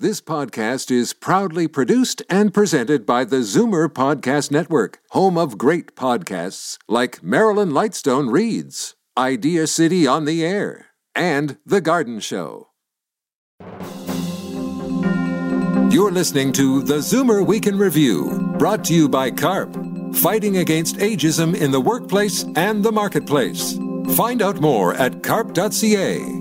This podcast is proudly produced and presented by the Zoomer Podcast Network, home of great podcasts like Marilyn Lightstone Reads, Idea City on the Air, and The Garden Show. You're listening to the Zoomer Week in Review, brought to you by CARP, fighting against ageism in the workplace and the marketplace. Find out more at carp.ca.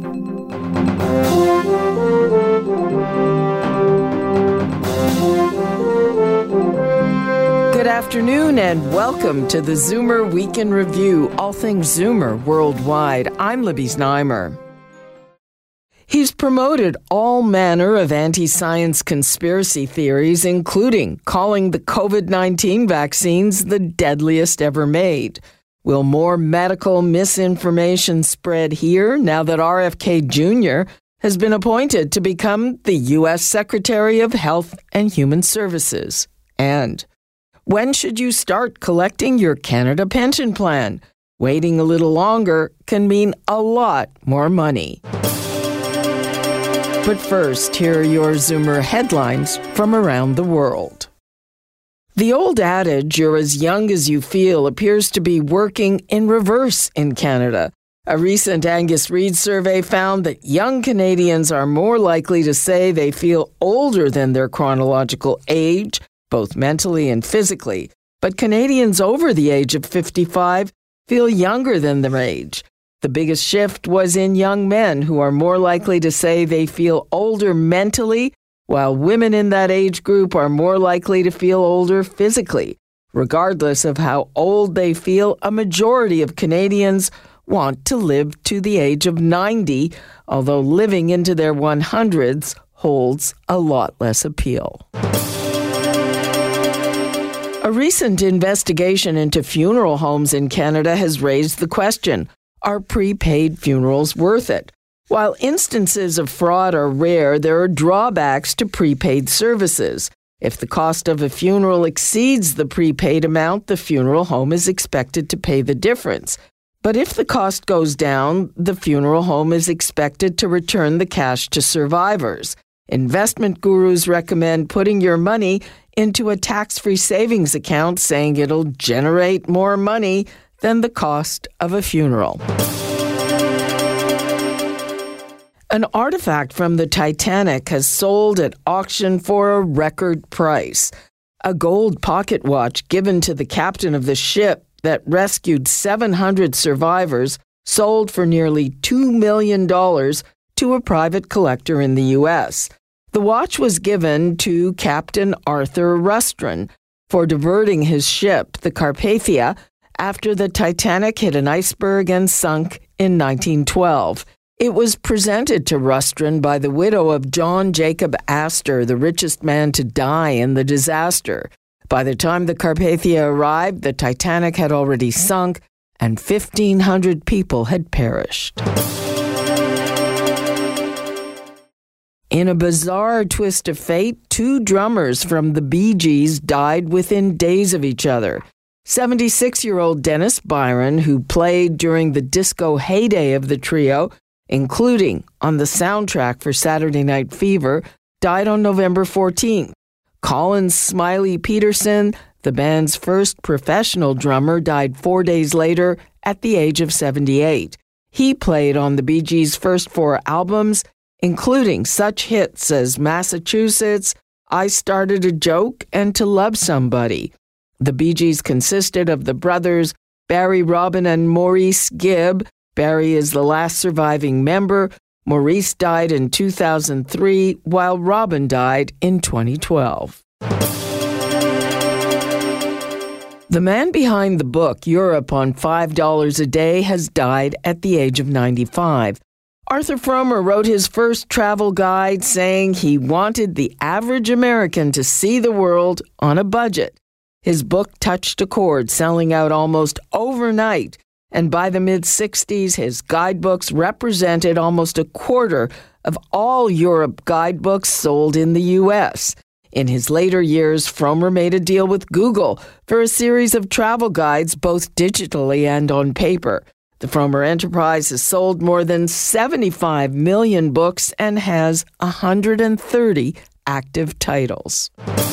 Good afternoon and welcome to the Zoomer Week in Review, all things Zoomer worldwide. I'm Libby Znaimer. He's promoted all manner of anti-science conspiracy theories, including calling the COVID-19 vaccines the deadliest ever made. Will more medical misinformation spread here now that RFK Jr. has been appointed to become the U.S. Secretary of Health and Human Services? And when should you start collecting your Canada pension plan? Waiting a little longer can mean a lot more money. But first, here are your Zoomer headlines from around the world. The old adage, you're as young as you feel, appears to be working in reverse in Canada. A recent Angus Reid survey found that young Canadians are more likely to say they feel older than their chronological age, both mentally and physically. But Canadians over the age of 55 feel younger than their age. The biggest shift was in young men, who are more likely to say they feel older mentally, while women in that age group are more likely to feel older physically. Regardless of how old they feel, a majority of Canadians want to live to the age of 90, although living into their 100s holds a lot less appeal. A recent investigation into funeral homes in Canada has raised the question, are prepaid funerals worth it? While instances of fraud are rare, there are drawbacks to prepaid services. If the cost of a funeral exceeds the prepaid amount, the funeral home is expected to pay the difference. But if the cost goes down, the funeral home is expected to return the cash to survivors. Investment gurus recommend putting your money into a tax-free savings account, saying it'll generate more money than the cost of a funeral. An artifact from the Titanic has sold at auction for a record price. A gold pocket watch given to the captain of the ship that rescued 700 survivors sold for nearly $2 million to a private collector in the U.S. The watch was given to Captain Arthur Rustron for diverting his ship, the Carpathia, after the Titanic hit an iceberg and sunk in 1912. It was presented to Rustron by the widow of John Jacob Astor, the richest man to die in the disaster. By the time the Carpathia arrived, the Titanic had already sunk and 1,500 people had perished. In a bizarre twist of fate, two drummers from the Bee Gees died within days of each other. 76-year-old Dennis Byron, who played during the disco heyday of the trio, including on the soundtrack for Saturday Night Fever, died on November 14th. Colin Smiley Peterson, the band's first professional drummer, died 4 days later at the age of 78. He played on the Bee Gees' first 4 albums, including such hits as Massachusetts, I Started a Joke, and To Love Somebody. The Bee Gees consisted of the brothers Barry Robin and Maurice Gibb. Barry is the last surviving member. Maurice died in 2003, while Robin died in 2012. The man behind the book, Europe on $5 a Day, has died at the age of 95. Arthur Frommer wrote his first travel guide saying he wanted the average American to see the world on a budget. His book touched a chord, selling out almost overnight, and by the mid-'60s, his guidebooks represented almost a quarter of all Europe guidebooks sold in the U.S. In his later years, Frommer made a deal with Google for a series of travel guides, both digitally and on paper. The Frommer enterprise has sold more than 75 million books and has 130 active titles.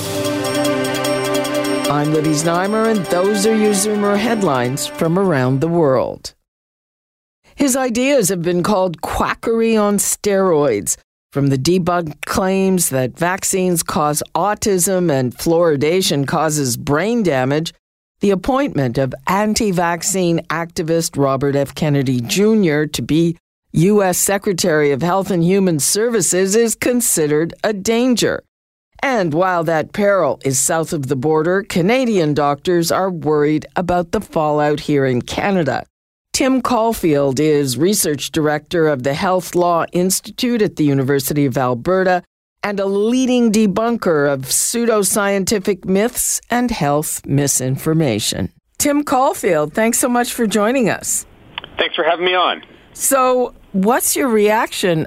I'm Libby Znaimer, and those are your Zoomer headlines from around the world. His ideas have been called quackery on steroids, from the debunked claims that vaccines cause autism and fluoridation causes brain damage. The appointment of anti-vaccine activist Robert F. Kennedy Jr. to be U.S. Secretary of Health and Human Services is considered a danger. And while that peril is south of the border, Canadian doctors are worried about the fallout here in Canada. Tim Caulfield is Research Director of the Health Law Institute at the University of Alberta and a leading debunker of pseudoscientific myths and health misinformation. Tim Caulfield, thanks so much for joining us. Thanks for having me on. So, what's your reaction?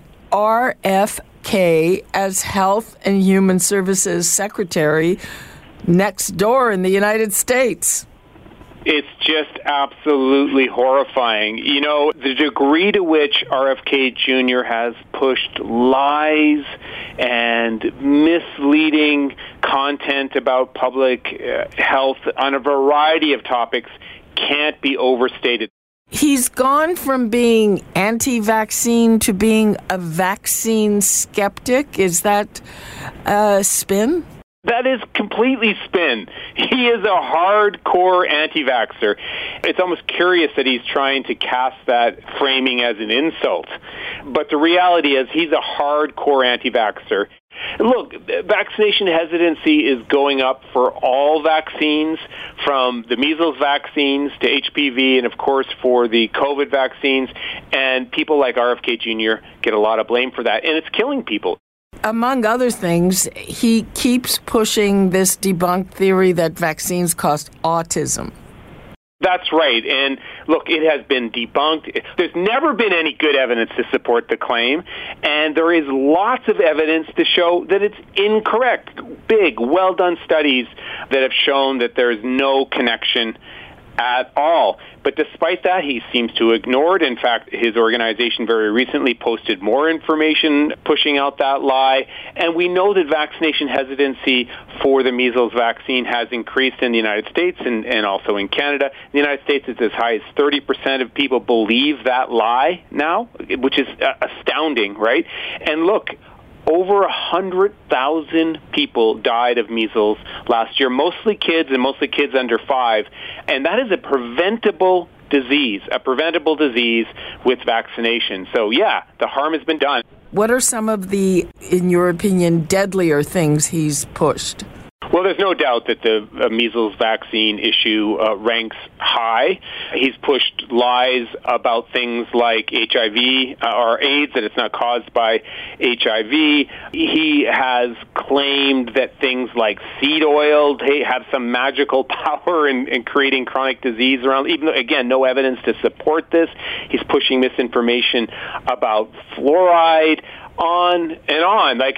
RFK as Health and Human Services Secretary next door in the United States. It's just absolutely horrifying. You know, the degree to which RFK Jr. has pushed lies and misleading content about public health on a variety of topics can't be overstated. He's gone from being anti-vaccine to being a vaccine skeptic. Is that a spin? That is completely spin. He is a hardcore anti-vaxxer. It's almost curious that he's trying to cast that framing as an insult. But the reality is he's a hardcore anti-vaxxer. Look, vaccination hesitancy is going up for all vaccines, from the measles vaccines to HPV, and of course for the COVID vaccines. And people like RFK Jr. get a lot of blame for that, and it's killing people. Among other things, he keeps pushing this debunked theory that vaccines cause autism. That's right. And look, it has been debunked. There's never been any good evidence to support the claim, and there is lots of evidence to show that it's incorrect. Big, well-done studies that have shown that there is no connection at all. But despite that, he seems to ignore it. In fact, his organization very recently posted more information pushing out that lie. And we know that vaccination hesitancy for the measles vaccine has increased in the United States and also in Canada. In the United States, it's as high as 30% of people believe that lie now, which is astounding, right? And look, over 100,000 people died of measles last year, mostly kids and mostly kids under 5. And that is a preventable disease with vaccination. So, yeah, the harm has been done. What are some of the, in your opinion, deadlier things he's pushed? Well, there's no doubt that the measles vaccine issue ranks high. He's pushed lies about things like HIV or AIDS, that it's not caused by HIV. He has claimed that things like seed oil have some magical power in creating chronic disease around, even though, again, no evidence to support this. He's pushing misinformation about fluoride. On and on. Like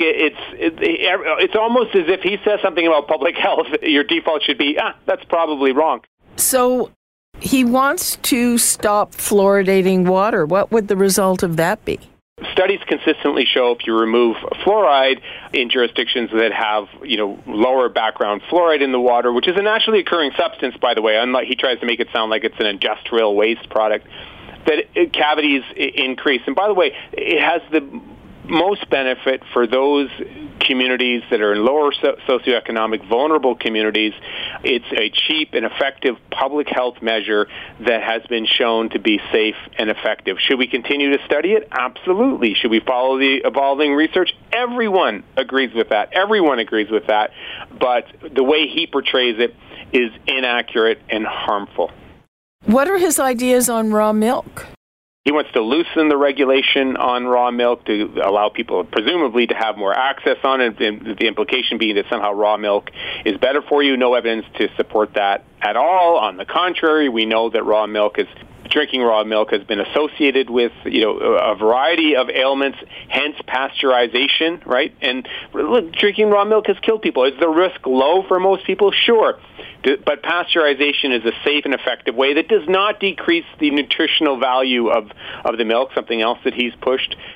it's almost as if he says something about public health, your default should be, that's probably wrong. So he wants to stop fluoridating water. What would the result of that be? Studies consistently show if you remove fluoride in jurisdictions that have, lower background fluoride in the water, which is a naturally occurring substance, by the way, unlike he tries to make it sound like it's an industrial waste product, that cavities increase. And by the way, it has the most benefit for those communities that are in lower socioeconomic vulnerable communities. It's a cheap and effective public health measure that has been shown to be safe and effective. Should we continue to study it? Absolutely. Should we follow the evolving research? Everyone agrees with that. Everyone agrees with that. But the way he portrays it is inaccurate and harmful. What are his ideas on raw milk? He wants to loosen the regulation on raw milk to allow people, presumably, to have more access on it, and the implication being that somehow raw milk is better for you. No evidence to support that at all. On the contrary, we know that drinking raw milk has been associated with, a variety of ailments, hence pasteurization, right? And look, drinking raw milk has killed people. Is the risk low for most people? Sure. But pasteurization is a safe and effective way that does not decrease the nutritional value of the milk, something else that he's pushed.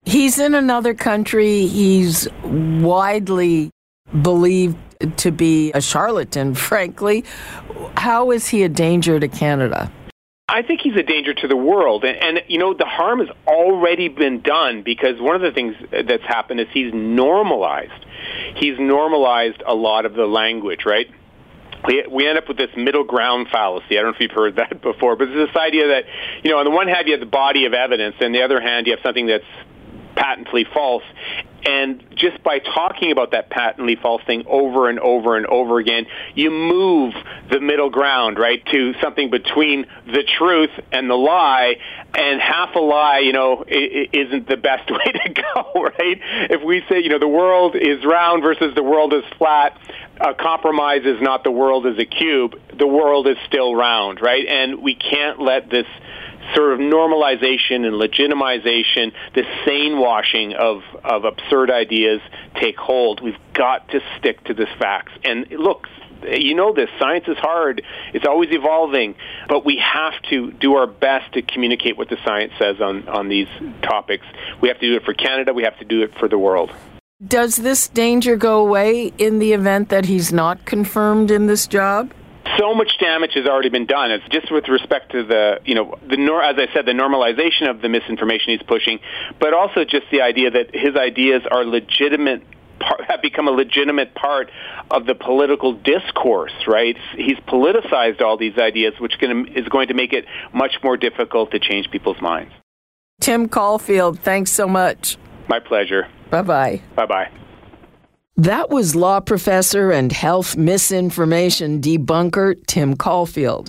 He's in another country. He's widely believed to be a charlatan, frankly. How is he a danger to Canada? I think he's a danger to the world. And the harm has already been done because one of the things that's happened is he's normalized a lot of the language, right? We end up with this middle ground fallacy. I don't know if you've heard that before, but it's this idea that, on the one hand, you have the body of evidence, and on the other hand, you have something that's patently false. And just by talking about that patently false thing over and over and over again, you move the middle ground, right, to something between the truth and the lie. And half a lie, isn't the best way to go, right? If we say, the world is round versus the world is flat, a compromise is not the world is a cube. The world is still round, right? And we can't let this sort of normalization and legitimization, this sane washing of absurd ideas take hold. We've got to stick to the facts. And look, this, science is hard. It's always evolving. But we have to do our best to communicate what the science says on these topics. We have to do it for Canada. We have to do it for the world. Does this danger go away in the event that he's not confirmed in this job? So much damage has already been done. It's just with respect to as I said, the normalization of the misinformation he's pushing, but also just the idea that his ideas are have become a legitimate part of the political discourse, right? He's politicized all these ideas, which is going to make it much more difficult to change people's minds. Tim Caulfield, thanks so much. My pleasure. Bye-bye. Bye-bye. That was law professor and health misinformation debunker Tim Caulfield.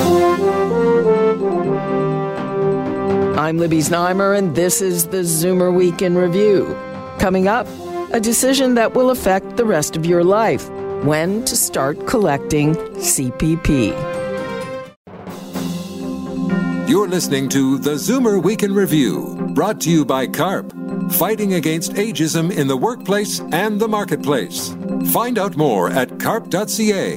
I'm Libby Znaimer, and this is the Zoomer Week in Review. Coming up, a decision that will affect the rest of your life: when to start collecting CPP. You're listening to the Zoomer Week in Review, brought to you by CARP, fighting against ageism in the workplace and the marketplace. Find out more at carp.ca.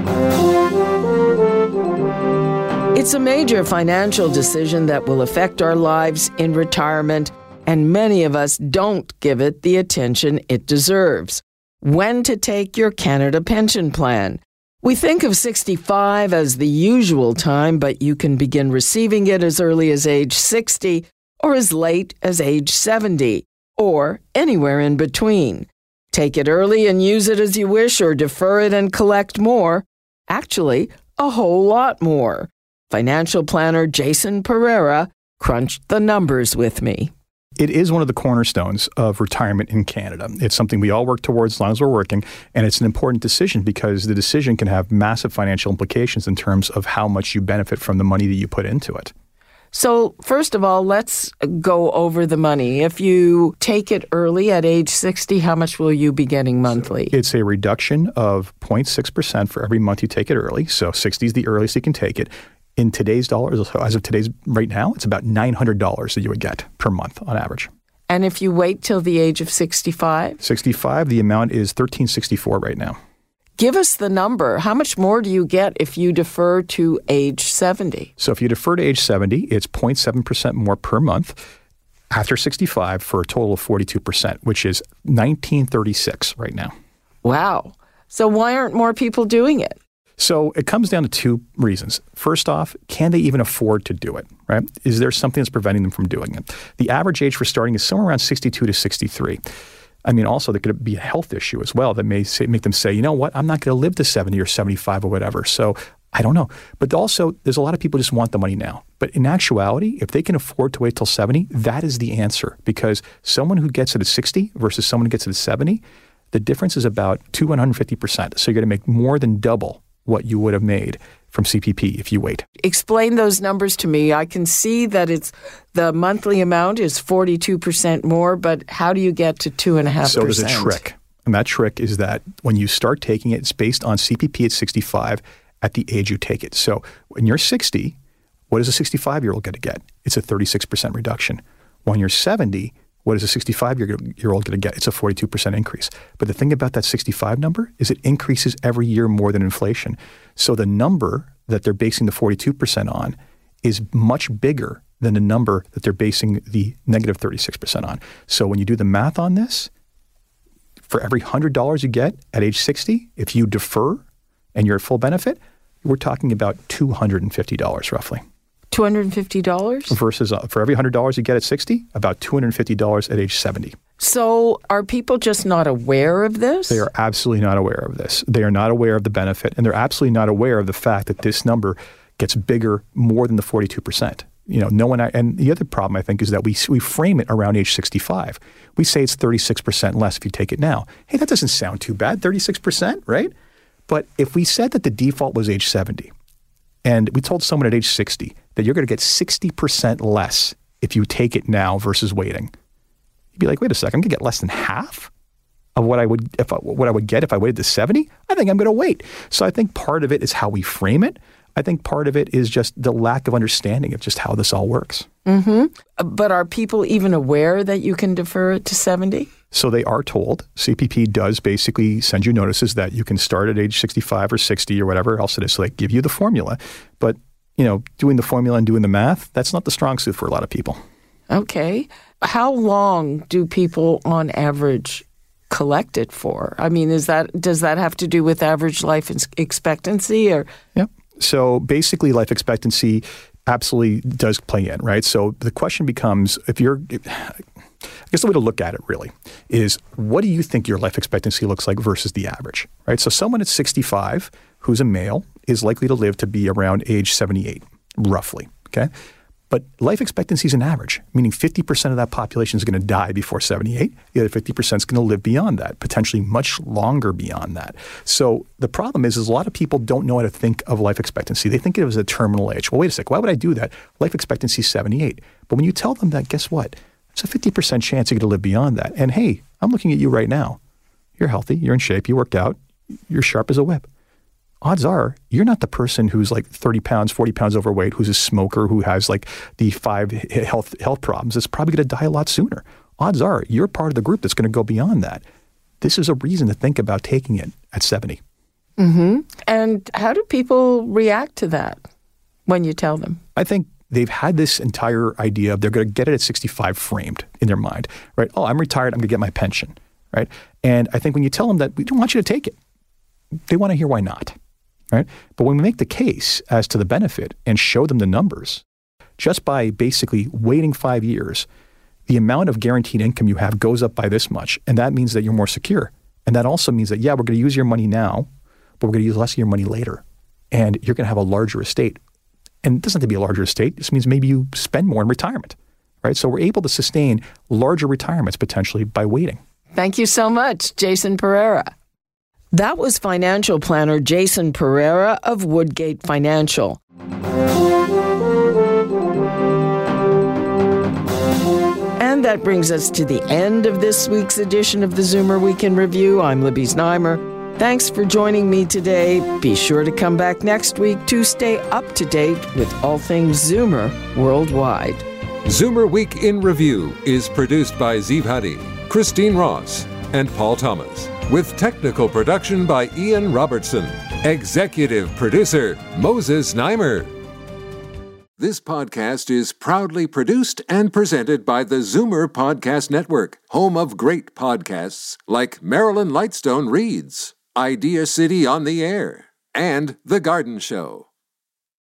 It's a major financial decision that will affect our lives in retirement, and many of us don't give it the attention it deserves. When to take your Canada Pension Plan. We think of 65 as the usual time, but you can begin receiving it as early as age 60 or as late as age 70, or anywhere in between. Take it early and use it as you wish, or defer it and collect more. Actually, a whole lot more. Financial planner Jason Pereira crunched the numbers with me. It is one of the cornerstones of retirement in Canada. It's something we all work towards as long as we're working, and it's an important decision because the decision can have massive financial implications in terms of how much you benefit from the money that you put into it. So first of all, let's go over the money. If you take it early at age 60, how much will you be getting monthly? So it's a reduction of 0.6% for every month you take it early. So 60 is the earliest you can take it. In today's dollars, as of today's right now, it's about $900 that you would get per month on average. And if you wait till the age of 65? 65, the amount is $1,364 right now. Give us the number. How much more do you get if you defer to age 70? So if you defer to age 70, it's 0.7% more per month after 65 for a total of 42%, which is $1,936 right now. Wow. So why aren't more people doing it? So it comes down to two reasons. First off, can they even afford to do it, right? Is there something that's preventing them from doing it? The average age for starting is somewhere around 62 to 63. I mean, also, there could be a health issue as well that may make them say, you know what, I'm not going to live to 70 or 75 or whatever. So I don't know. But also, there's a lot of people who just want the money now. But in actuality, if they can afford to wait till 70, that is the answer. Because someone who gets it at 60 versus someone who gets it at 70, the difference is about 250%. So you're going to make more than double what you would have made from CPP if you wait. Explain those numbers to me. I can see that the monthly amount is 42% more, but how do you get to 2.5%? So there's a trick. And that trick is that when you start taking it, it's based on CPP at 65 at the age you take it. So when you're 60, what is a 65-year-old going to get? It's a 36% reduction. When you're 70, what is a 65-year-old going to get? It's a 42% increase. But the thing about that 65 number is it increases every year more than inflation. So the number that they're basing the 42% on is much bigger than the number that they're basing the negative 36% on. So when you do the math on this, for every $100 you get at age 60, if you defer and you're at full benefit, we're talking about $250 roughly. $250? Versus for every $100 you get at 60, about $250 at age 70. So are people just not aware of this? They are absolutely not aware of this. They are not aware of the benefit, and they're absolutely not aware of the fact that this number gets bigger more than the 42%. No one. And the other problem, I think, is that we frame it around age 65. We say it's 36% less if you take it now. Hey, that doesn't sound too bad, 36%, right? But if we said that the default was age 70, and we told someone at age 60 that you're going to get 60% less if you take it now versus waiting, you'd be like, wait a second, I'm going to get less than half of what I would get if I waited to 70? I think I'm going to wait. So I think part of it is how we frame it. I think part of it is just the lack of understanding of just how this all works. Mm-hmm. But are people even aware that you can defer it to 70? So they are told. CPP does basically send you notices that you can start at age 65 or 60 or whatever else it is. So they give you the formula. But, doing the formula and doing the math, that's not the strong suit for a lot of people. Okay. How long do people on average collect it for? I mean, does that have to do with average life expectancy or? Yep. So basically life expectancy absolutely does play in, right? So the question becomes, I guess the way to look at it really is, what do you think your life expectancy looks like versus the average, right? So someone at 65 who's a male is likely to live to be around age 78, roughly, okay? But life expectancy is an average, meaning 50% of that population is going to die before 78. The other 50% is going to live beyond that, potentially much longer beyond that. So the problem is a lot of people don't know how to think of life expectancy. They think of it as a terminal age. Well, wait a sec, why would I do that? Life expectancy is 78. But when you tell them that, guess what? It's a 50% chance you're going to live beyond that. And hey, I'm looking at you right now. You're healthy, you're in shape, you worked out, you're sharp as a whip. Odds are you're not the person who's like 30 pounds, 40 pounds overweight, who's a smoker, who has like the 5 health problems. It's probably going to die a lot sooner. Odds are you're part of the group that's going to go beyond that. This is a reason to think about taking it at 70. Mm-hmm. And how do people react to that when you tell them? I think they've had this entire idea of they're going to get it at 65 framed in their mind, right? Oh, I'm retired, I'm going to get my pension, right? And I think when you tell them that we don't want you to take it, they want to hear why not. Right? But when we make the case as to the benefit and show them the numbers, just by basically waiting 5 years, the amount of guaranteed income you have goes up by this much. And that means that you're more secure. And that also means that, we're going to use your money now, but we're going to use less of your money later. And you're going to have a larger estate. And it doesn't have to be a larger estate. This means maybe you spend more in retirement. Right? So we're able to sustain larger retirements potentially by waiting. Thank you so much, Jason Pereira. That was financial planner Jason Pereira of Woodgate Financial. And that brings us to the end of this week's edition of the Zoomer Week in Review. I'm Libby Znaimer. Thanks for joining me today. Be sure to come back next week to stay up to date with all things Zoomer worldwide. Zoomer Week in Review is produced by Ziv Hadi, Christine Ross, and Paul Thomas, with technical production by Ian Robertson. Executive producer, Moses Znaimer. This podcast is proudly produced and presented by the Zoomer Podcast Network, home of great podcasts like Marilyn Lightstone Reads, Idea City on the Air, and The Garden Show.